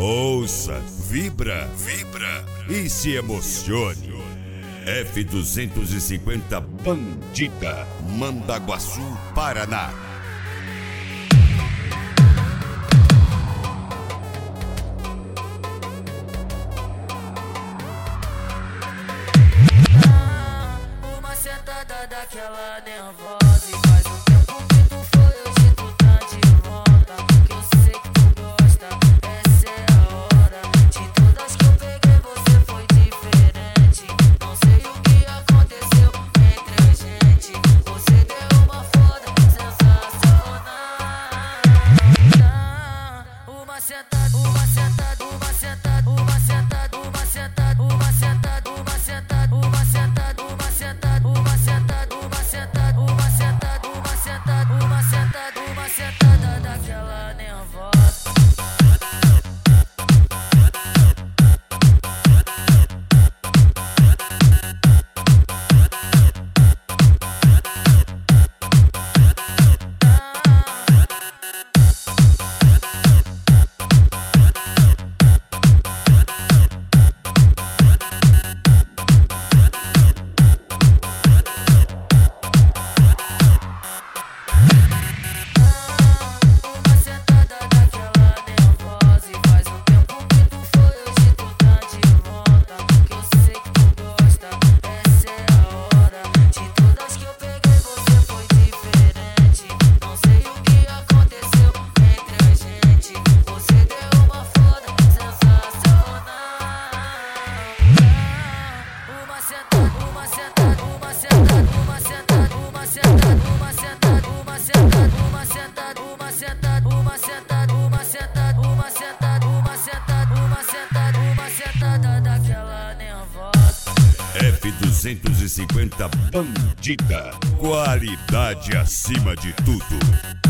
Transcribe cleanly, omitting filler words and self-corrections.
Ouça, vibra e se emocione. F-250 Bandida, Mandaguaçu, Paraná. Uma sentada daquela nervosa e faz um tempo que tu foi, hoje tu tá de volta. Que eu sei que tu gosta, essa é a hora. De todas que eu peguei você foi diferente. Não sei o que aconteceu entre a gente. Você deu uma foda sensacional. Uma sentada, uma sentada, uma sentada, uma sentada, uma sentada, uma sentada, uma sentada, uma sentada, uma sentada, uma sentada, uma sentada, uma sentada, uma sentada, uma sentada, uma sentada daquela nervosa. F-250 Bandida, qualidade acima de tudo.